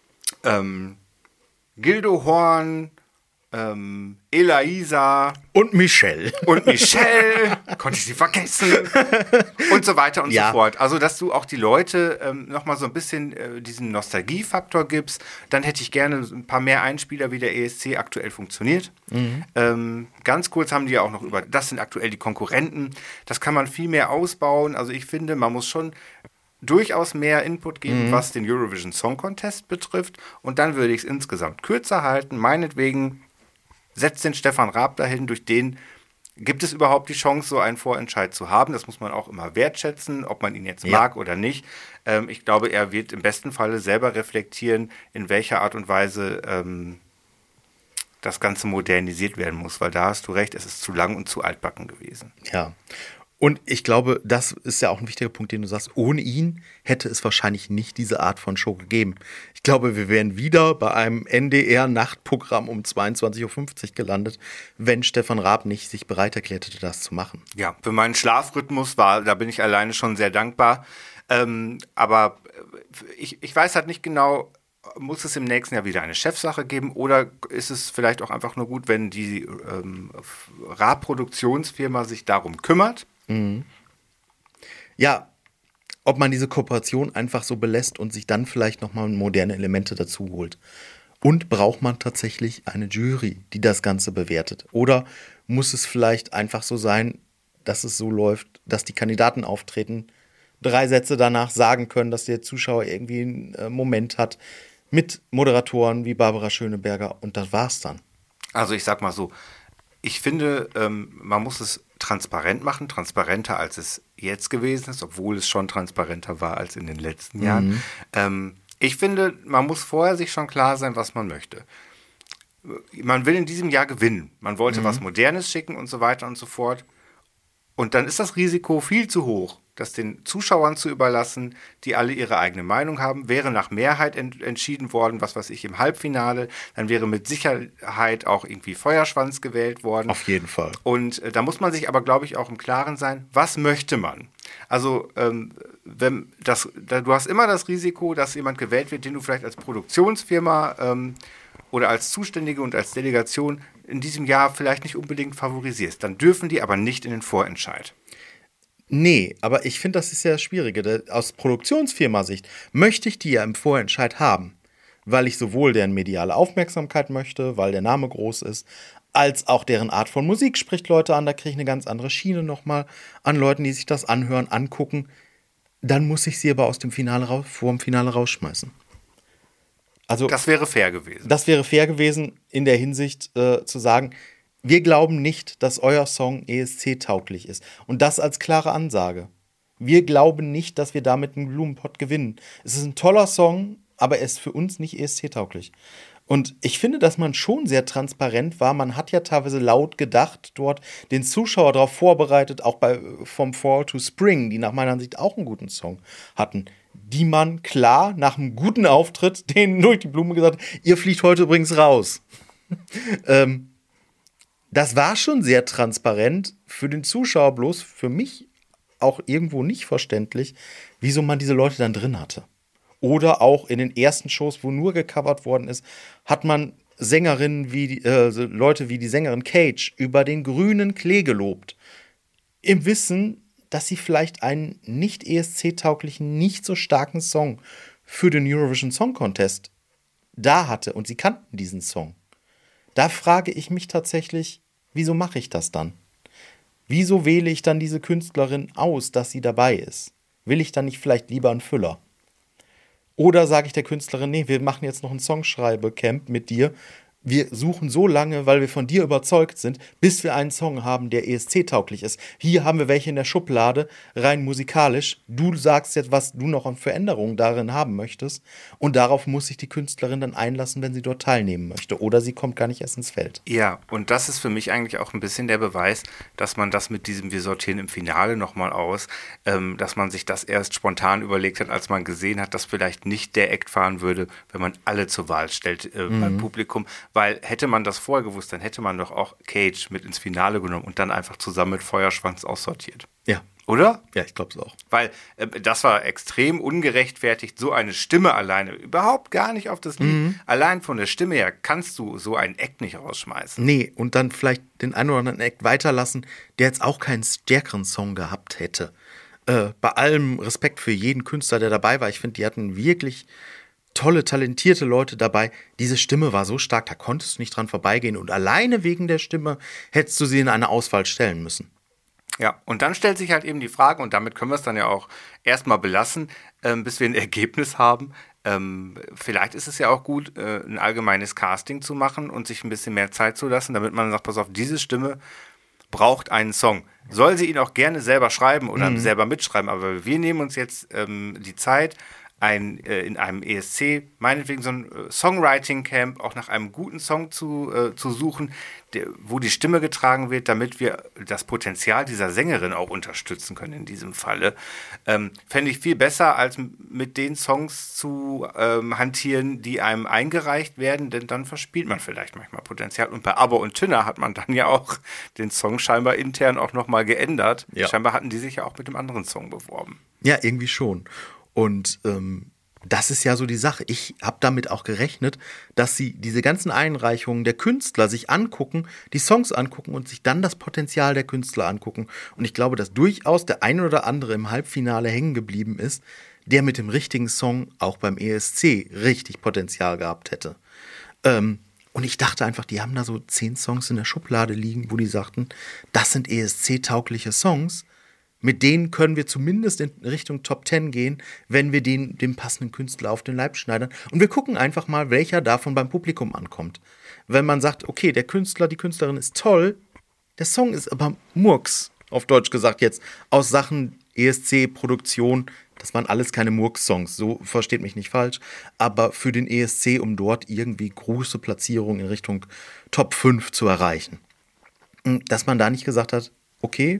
B: ähm, Gildo Horn, Ähm, Elaisa
A: und Michelle.
B: Und Michelle, konnte ich sie vergessen? Und so weiter und
A: ja.
B: so fort. Also, dass du auch die Leute ähm, nochmal so ein bisschen äh, diesen Nostalgiefaktor gibst, dann hätte ich gerne ein paar mehr Einspieler, wie der E S C aktuell funktioniert. Mhm. Ähm, ganz kurz haben die ja auch noch über, das sind aktuell die Konkurrenten. Das kann man viel mehr ausbauen. Also, ich finde, man muss schon durchaus mehr Input geben, mhm. was den Eurovision Song Contest betrifft. Und dann würde ich es insgesamt kürzer halten. Meinetwegen setzt den Stefan Raab dahin, durch den gibt es überhaupt die Chance, so einen Vorentscheid zu haben. Das muss man auch immer wertschätzen, ob man ihn jetzt ja. mag oder nicht. Ähm, ich glaube, er wird im besten Falle selber reflektieren, in welcher Art und Weise ähm, das Ganze modernisiert werden muss. Weil da hast du recht, es ist zu lang und zu altbacken gewesen.
A: Ja, Und ich glaube, das ist ja auch ein wichtiger Punkt, den du sagst. Ohne ihn hätte es wahrscheinlich nicht diese Art von Show gegeben. Ich glaube, wir wären wieder bei einem N D R-Nachtprogramm um zweiundzwanzig Uhr fünfzig gelandet, wenn Stefan Raab nicht sich bereit erklärt hätte, das zu machen.
B: Ja, für meinen Schlafrhythmus war, da bin ich alleine schon sehr dankbar. Ähm, aber ich, ich weiß halt nicht genau, muss es im nächsten Jahr wieder eine Chefsache geben oder ist es vielleicht auch einfach nur gut, wenn die ähm, Raab-Produktionsfirma sich darum kümmert?
A: Mhm. Ja, ob man diese Kooperation einfach so belässt und sich dann vielleicht nochmal moderne Elemente dazu holt. Und braucht man tatsächlich eine Jury, die das Ganze bewertet? Oder muss es vielleicht einfach so sein, dass es so läuft, dass die Kandidaten auftreten, drei Sätze danach sagen können, dass der Zuschauer irgendwie einen äh, Moment hat mit Moderatoren wie Barbara Schöneberger und das war's dann.
B: Also ich sag mal so, ich finde, ähm, man muss es transparent machen, transparenter als es jetzt gewesen ist, obwohl es schon transparenter war als in den letzten Jahren.
A: Mhm.
B: Ähm, ich finde, man muss vorher sich schon klar sein, was man möchte. Man will in diesem Jahr gewinnen. Man wollte mhm. was Modernes schicken und so weiter und so fort. Und dann ist das Risiko viel zu hoch, das den Zuschauern zu überlassen, die alle ihre eigene Meinung haben. Wäre nach Mehrheit ent- entschieden worden, was weiß ich, im Halbfinale, dann wäre mit Sicherheit auch irgendwie Feuerschwanz gewählt worden.
A: Auf jeden Fall.
B: Und äh, da muss man sich aber, glaube ich, auch im Klaren sein, was möchte man? Also, ähm, wenn das, da, du hast immer das Risiko, dass jemand gewählt wird, den du vielleicht als Produktionsfirma ähm, oder als Zuständige und als Delegation in diesem Jahr vielleicht nicht unbedingt favorisierst. Dann dürfen die aber nicht in den Vorentscheid.
A: Nee, aber ich finde, das ist ja das Schwierige. Aus Produktionsfirma-Sicht möchte ich die ja im Vorentscheid haben, weil ich sowohl deren mediale Aufmerksamkeit möchte, weil der Name groß ist, als auch deren Art von Musik spricht Leute an. Da kriege ich eine ganz andere Schiene nochmal an Leuten, die sich das anhören, angucken. Dann muss ich sie aber aus dem Finale raus, vor dem Finale rausschmeißen. Also,
B: das wäre fair gewesen.
A: Das wäre fair gewesen in der Hinsicht äh, zu sagen, wir glauben nicht, dass euer Song E S C-tauglich ist. Und das als klare Ansage. Wir glauben nicht, dass wir damit einen Blumenpott gewinnen. Es ist ein toller Song, aber er ist für uns nicht E S C-tauglich. Und ich finde, dass man schon sehr transparent war. Man hat ja teilweise laut gedacht, dort den Zuschauer darauf vorbereitet, auch bei From Fall to Spring, die nach meiner Ansicht auch einen guten Song hatten, die man klar nach einem guten Auftritt denen durch die Blume gesagt hat, ihr fliegt heute übrigens raus. ähm, das war schon sehr transparent für den Zuschauer, bloß für mich auch irgendwo nicht verständlich, wieso man diese Leute dann drin hatte. Oder auch in den ersten Shows, wo nur gecovert worden ist, hat man Sängerinnen wie die, äh, Leute wie die Sängerin Cage über den grünen Klee gelobt. Im Wissen, dass sie vielleicht einen nicht E S C-tauglichen, nicht so starken Song für den Eurovision Song Contest da hatte. Und sie kannten diesen Song. Da frage ich mich tatsächlich, wieso mache ich das dann? Wieso wähle ich dann diese Künstlerin aus, dass sie dabei ist? Will ich dann nicht vielleicht lieber einen Füller? Oder sage ich der Künstlerin, nee, wir machen jetzt noch ein Songschreibe-Camp mit dir. Wir suchen so lange, weil wir von dir überzeugt sind, bis wir einen Song haben, der E S C-tauglich ist. Hier haben wir welche in der Schublade, rein musikalisch. Du sagst jetzt, was du noch an Veränderungen darin haben möchtest. Und darauf muss sich die Künstlerin dann einlassen, wenn sie dort teilnehmen möchte. Oder sie kommt gar nicht erst ins Feld.
B: Ja, und das ist für mich eigentlich auch ein bisschen der Beweis, dass man das mit diesem Wir sortieren im Finale nochmal aus, ähm, dass man sich das erst spontan überlegt hat, als man gesehen hat, dass vielleicht nicht der Act fahren würde, wenn man alle zur Wahl stellt äh, mhm. beim Publikum. Weil hätte man das vorher gewusst, dann hätte man doch auch Cage mit ins Finale genommen und dann einfach zusammen mit Feuerschwanz aussortiert.
A: Ja.
B: Oder?
A: Ja, ich glaube es auch.
B: Weil äh, das war extrem ungerechtfertigt, so eine Stimme alleine, überhaupt gar nicht auf das Lied. Mhm. Allein von der Stimme her kannst du so einen Act nicht rausschmeißen.
A: Nee, und dann vielleicht den einen oder anderen Act weiterlassen, der jetzt auch keinen stärkeren Song gehabt hätte. Äh, bei allem Respekt für jeden Künstler, der dabei war, ich finde, die hatten wirklich tolle, talentierte Leute dabei. Diese Stimme war so stark, da konntest du nicht dran vorbeigehen. Und alleine wegen der Stimme hättest du sie in eine Auswahl stellen müssen.
B: Ja, und dann stellt sich halt eben die Frage, und damit können wir es dann ja auch erstmal belassen, ähm, bis wir ein Ergebnis haben. Ähm, vielleicht ist es ja auch gut, äh, ein allgemeines Casting zu machen und sich ein bisschen mehr Zeit zu lassen, damit man sagt, pass auf, diese Stimme braucht einen Song. Soll sie ihn auch gerne selber schreiben oder mhm. selber mitschreiben, aber wir nehmen uns jetzt ähm, die Zeit, ein, äh, in einem E S C, meinetwegen so ein äh, Songwriting-Camp, auch nach einem guten Song zu, äh, zu suchen, der, wo die Stimme getragen wird, damit wir das Potenzial dieser Sängerin auch unterstützen können in diesem Falle. Ähm, fände ich viel besser, als mit den Songs zu ähm, hantieren, die einem eingereicht werden, denn dann verspielt man vielleicht manchmal Potenzial. Und bei Aber und Tünner hat man dann ja auch den Song scheinbar intern auch nochmal geändert. Ja. Scheinbar hatten die sich ja auch mit dem anderen Song beworben.
A: Ja, irgendwie schon. Und ähm, das ist ja so die Sache. Ich habe damit auch gerechnet, dass sie diese ganzen Einreichungen der Künstler sich angucken, die Songs angucken und sich dann das Potenzial der Künstler angucken. Und ich glaube, dass durchaus der ein oder andere im Halbfinale hängen geblieben ist, der mit dem richtigen Song auch beim E S C richtig Potenzial gehabt hätte. Ähm, und ich dachte einfach, die haben da so zehn Songs in der Schublade liegen, wo die sagten, das sind E S C-taugliche Songs. Mit denen können wir zumindest in Richtung Top zehn gehen, wenn wir den, den passenden Künstler auf den Leib schneidern. Und wir gucken einfach mal, welcher davon beim Publikum ankommt. Wenn man sagt, okay, der Künstler, die Künstlerin ist toll, der Song ist aber Murks, auf Deutsch gesagt jetzt, aus Sachen E S C-Produktion, das waren alles keine Murks-Songs, so versteht mich nicht falsch, aber für den E S C, um dort irgendwie große Platzierungen in Richtung Top fünf zu erreichen. Dass man da nicht gesagt hat, okay,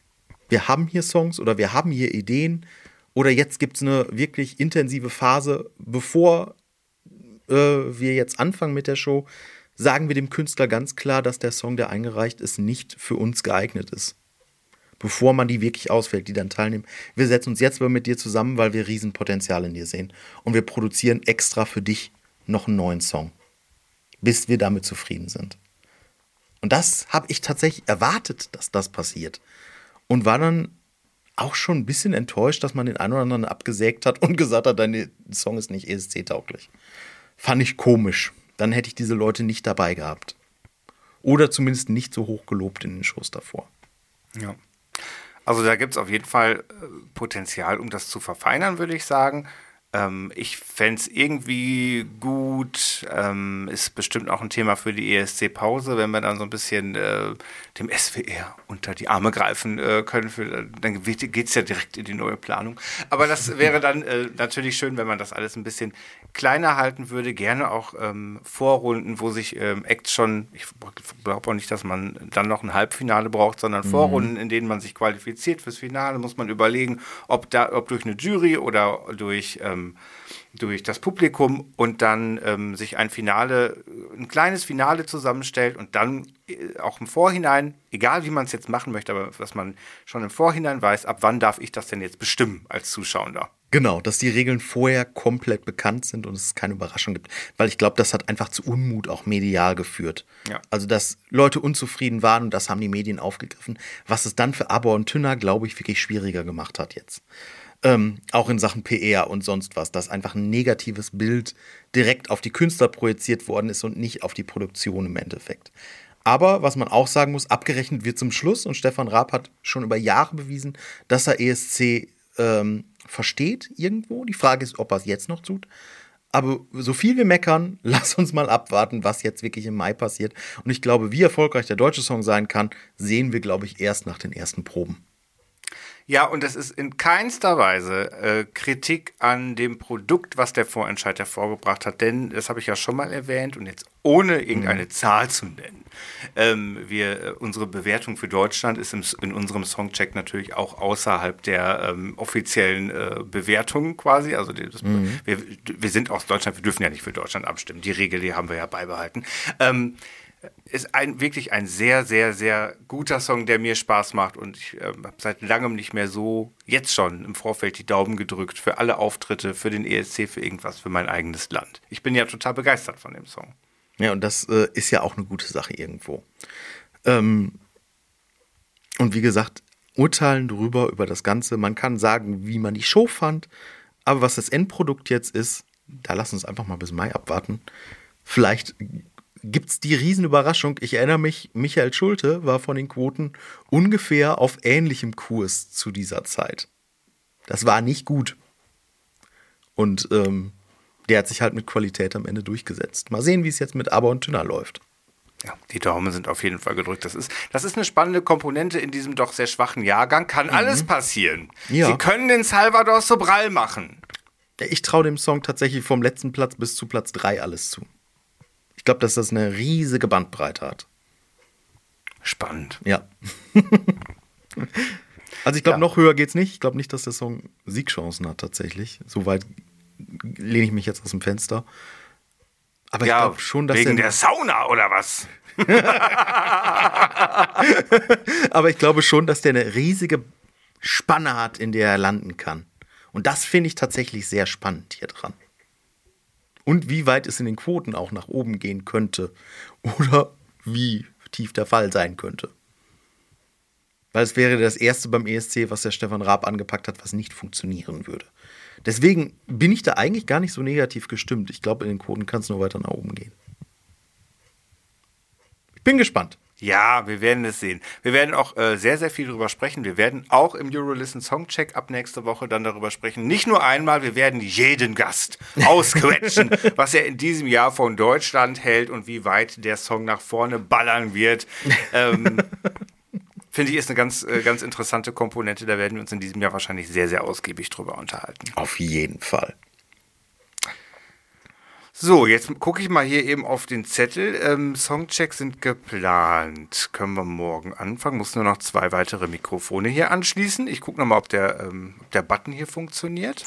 A: wir haben hier Songs oder wir haben hier Ideen oder jetzt gibt es eine wirklich intensive Phase, bevor äh, wir jetzt anfangen mit der Show, sagen wir dem Künstler ganz klar, dass der Song, der eingereicht ist, nicht für uns geeignet ist. Bevor man die wirklich auswählt, die dann teilnehmen. Wir setzen uns jetzt mal mit dir zusammen, weil wir Riesenpotenzial in dir sehen. Und wir produzieren extra für dich noch einen neuen Song, bis wir damit zufrieden sind. Und das habe ich tatsächlich erwartet, dass das passiert. Und war dann auch schon ein bisschen enttäuscht, dass man den einen oder anderen abgesägt hat und gesagt hat, dein Song ist nicht E S C-tauglich. Fand ich komisch. Dann hätte ich diese Leute nicht dabei gehabt. Oder zumindest nicht so hoch gelobt in den Shows davor.
B: Ja. Also da gibt es auf jeden Fall äh, Potenzial, um das zu verfeinern, würde ich sagen. Ähm, ich fände es irgendwie gut, ähm, ist bestimmt auch ein Thema für die E S C-Pause, wenn wir dann so ein bisschen äh, dem S W R unter die Arme greifen äh, können. Für, dann geht es ja direkt in die neue Planung. Aber das wäre dann äh, natürlich schön, wenn man das alles ein bisschen kleiner halten würde. Gerne auch ähm, Vorrunden, wo sich ähm, Acts schon, ich glaube auch nicht, dass man dann noch ein Halbfinale braucht, sondern mhm. Vorrunden, in denen man sich qualifiziert fürs Finale, muss man überlegen, ob, da, ob durch eine Jury oder durch ähm, durch das Publikum und dann ähm, sich ein Finale, ein kleines Finale zusammenstellt und dann äh, auch im Vorhinein, egal wie man es jetzt machen möchte, aber dass man schon im Vorhinein weiß, ab wann darf ich das denn jetzt bestimmen als Zuschauer.
A: Genau, dass die Regeln vorher komplett bekannt sind und es keine Überraschung gibt. Weil ich glaube, das hat einfach zu Unmut auch medial geführt. Ja. Also, dass Leute unzufrieden waren und das haben die Medien aufgegriffen, was es dann für Aber und Tünner, glaube ich, wirklich schwieriger gemacht hat jetzt. Ähm, auch in Sachen P R und sonst was, dass einfach ein negatives Bild direkt auf die Künstler projiziert worden ist und nicht auf die Produktion im Endeffekt. Aber was man auch sagen muss, abgerechnet wird zum Schluss und Stefan Raab hat schon über Jahre bewiesen, dass er E S C ähm, versteht irgendwo. Die Frage ist, ob er es jetzt noch tut. Aber so viel wir meckern, lass uns mal abwarten, was jetzt wirklich im Mai passiert. Und ich glaube, wie erfolgreich der deutsche Song sein kann, sehen wir, glaube ich, erst nach den ersten Proben.
B: Ja, und das ist in keinster Weise äh, Kritik an dem Produkt, was der Vorentscheid hervorgebracht hat, denn das habe ich ja schon mal erwähnt und jetzt ohne irgendeine mhm. Zahl zu nennen. Ähm, wir, äh, unsere Bewertung für Deutschland ist im, in unserem Songcheck natürlich auch außerhalb der ähm, offiziellen äh, Bewertungen quasi. Also die, das, mhm. wir, wir sind aus Deutschland, wir dürfen ja nicht für Deutschland abstimmen. Die Regel, die haben wir ja beibehalten. Ähm, Ist ein, wirklich ein sehr, sehr, sehr guter Song, der mir Spaß macht und ich äh, habe seit langem nicht mehr so, jetzt schon im Vorfeld die Daumen gedrückt für alle Auftritte, für den E S C, für irgendwas, für mein eigenes Land. Ich bin ja total begeistert von dem Song.
A: Ja, und das äh, ist ja auch eine gute Sache irgendwo. Ähm, und wie gesagt, urteilen drüber, über das Ganze. Man kann sagen, wie man die Show fand, aber was das Endprodukt jetzt ist, da lass uns einfach mal bis Mai abwarten. Vielleicht gibt es die Riesenüberraschung. Ich erinnere mich, Michael Schulte war von den Quoten ungefähr auf ähnlichem Kurs zu dieser Zeit. Das war nicht gut. Und ähm, der hat sich halt mit Qualität am Ende durchgesetzt. Mal sehen, wie es jetzt mit Aber und Tünner läuft.
B: Ja, die Daumen sind auf jeden Fall gedrückt. Das ist, das ist eine spannende Komponente in diesem doch sehr schwachen Jahrgang. Kann mhm. alles passieren. Ja. Sie können den Salvador Sobral machen.
A: Ich traue dem Song tatsächlich vom letzten Platz bis zu Platz drei alles zu. Ich glaube, dass das eine riesige Bandbreite hat.
B: Spannend.
A: Ja. Also ich glaube, ja. noch höher geht's nicht. Ich glaube nicht, dass der Song Siegchancen hat tatsächlich. Soweit lehne ich mich jetzt aus dem Fenster. Aber ich
B: ja,
A: glaube schon, dass
B: wegen
A: der
B: der Sauna oder was?
A: Aber ich glaube schon, dass der eine riesige Spanne hat, in der er landen kann. Und das finde ich tatsächlich sehr spannend hier dran. Und wie weit es in den Quoten auch nach oben gehen könnte. Oder wie tief der Fall sein könnte. Weil es wäre das erste beim E S C, was der Stefan Raab angepackt hat, was nicht funktionieren würde. Deswegen bin ich da eigentlich gar nicht so negativ gestimmt. Ich glaube, in den Quoten kann es nur weiter nach oben gehen. Ich bin gespannt.
B: Ja, wir werden es sehen. Wir werden auch äh, sehr, sehr viel darüber sprechen. Wir werden auch im Eurolisten Songcheck ab nächste Woche dann darüber sprechen. Nicht nur einmal, wir werden jeden Gast ausquetschen, was er in diesem Jahr von Deutschland hält und wie weit der Song nach vorne ballern wird. Ähm, Finde ich, ist eine ganz, äh, ganz interessante Komponente. Da werden wir uns in diesem Jahr wahrscheinlich sehr, sehr ausgiebig drüber unterhalten.
A: Auf jeden Fall.
B: So, jetzt gucke ich mal hier eben auf den Zettel. Ähm, Songchecks sind geplant. Können wir morgen anfangen. Muss nur noch zwei weitere Mikrofone hier anschließen. Ich gucke nochmal, ob der, ähm, ob der Button hier funktioniert.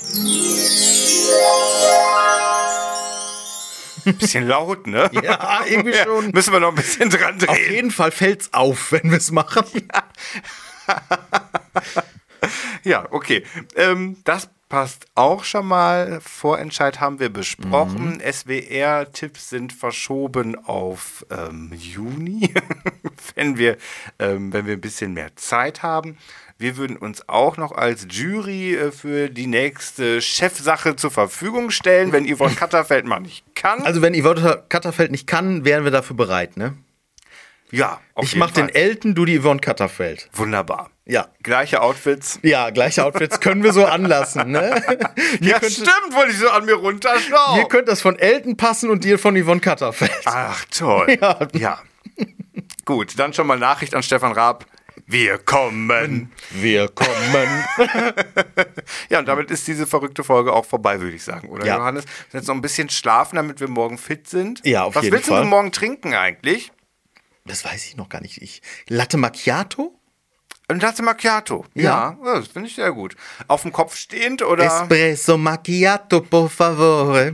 B: Bisschen laut, ne?
A: Ja, irgendwie schon.
B: Ja, müssen wir noch ein bisschen dran drehen.
A: Auf jeden Fall fällt's auf, wenn wir es machen.
B: Ja, okay. Ähm, das passt auch schon mal. Vorentscheid haben wir besprochen. Mhm. S W R-Tipps sind verschoben auf ähm, Juni, wenn wir, ähm, wenn wir ein bisschen mehr Zeit haben. Wir würden uns auch noch als Jury äh, für die nächste Chefsache zur Verfügung stellen, wenn Yvonne Katterfeld mal nicht kann.
A: Also wenn Yvonne Katterfeld nicht kann, wären wir dafür bereit, ne?
B: Ja, auf
A: Ich
B: jeden
A: mach
B: Fall.
A: den Elton, du die Yvonne Katterfeld.
B: Wunderbar.
A: Ja.
B: Gleiche Outfits.
A: Ja, gleiche Outfits können wir so anlassen, ne?
B: Ja, stimmt, wollte ich so an mir runterschauen.
A: Hier könnte das von Elton passen und dir von Yvonne Katterfeld.
B: Ach, toll.
A: Ja.
B: Ja. Gut, dann schon mal Nachricht an Stefan Raab. Wir kommen.
A: Wir kommen.
B: Ja, und damit ist diese verrückte Folge auch vorbei, würde ich sagen, oder
A: Ja.
B: Johannes? Wir müssen jetzt noch ein bisschen schlafen, damit wir morgen fit sind.
A: Ja, auf
B: Was
A: jeden
B: willst
A: Fall.
B: du morgen trinken eigentlich?
A: Das weiß ich noch gar nicht. Ich, Latte Macchiato?
B: Ein Latte Macchiato.
A: Ja.
B: Ja, das finde ich sehr gut. Auf dem Kopf stehend oder?
A: Espresso Macchiato, por favore.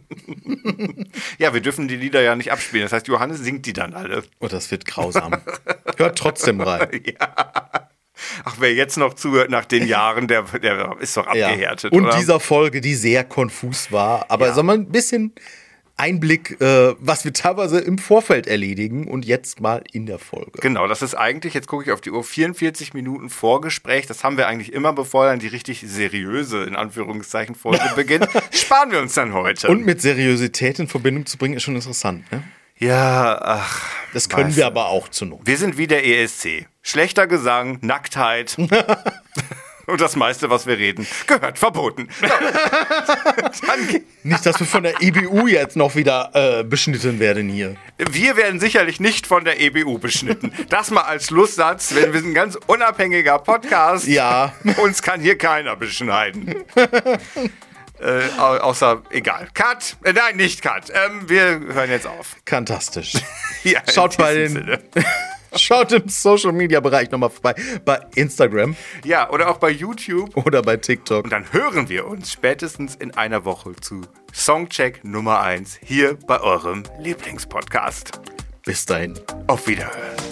B: Ja, wir dürfen die Lieder ja nicht abspielen. Das heißt, Johannes singt die dann alle.
A: Oh, das wird grausam. Hört trotzdem rein.
B: Ja. Ach, wer jetzt noch zuhört nach den Jahren, der, der ist doch
A: Ja.
B: abgehärtet,
A: Und
B: oder?
A: dieser Folge, die sehr konfus war. Aber
B: Ja.
A: sagen wir mal, ein bisschen Einblick, äh, was wir teilweise im Vorfeld erledigen und jetzt mal in der Folge.
B: Genau, das ist eigentlich, jetzt gucke ich auf die Uhr, vierundvierzig Minuten Vorgespräch. Das haben wir eigentlich immer, bevor dann die richtig seriöse, in Anführungszeichen, Folge beginnt. Sparen wir uns dann heute.
A: Und mit Seriosität in Verbindung zu bringen, ist schon interessant, ne?
B: ja, ach.
A: Das können
B: weißt
A: wir
B: du.
A: aber auch zu Not.
B: Wir sind wie der E S C. Schlechter Gesang, Nacktheit. Und das meiste, was wir reden, gehört verboten. So. Dann ge-
A: Nicht, dass wir von der E B U jetzt noch wieder äh, beschnitten werden hier.
B: wir werden sicherlich nicht von der E B U beschnitten. Das mal als Schlusssatz, wenn wir sind ein ganz unabhängiger Podcast.
A: Ja.
B: Uns kann hier keiner beschneiden. äh, au- außer, egal. Cut. Äh, nein, nicht Cut. Ähm, wir hören jetzt auf.
A: Fantastisch.
B: Ja, in
A: Schaut bei
B: diesem
A: den.
B: Sinne.
A: Schaut im Social Media Bereich nochmal vorbei. Bei Instagram
B: Ja, oder auch bei YouTube.
A: oder bei TikTok.
B: Und dann hören wir uns spätestens in einer Woche zu Songcheck Nummer eins hier bei eurem Lieblingspodcast.
A: Bis dahin.
B: Auf Wiederhören.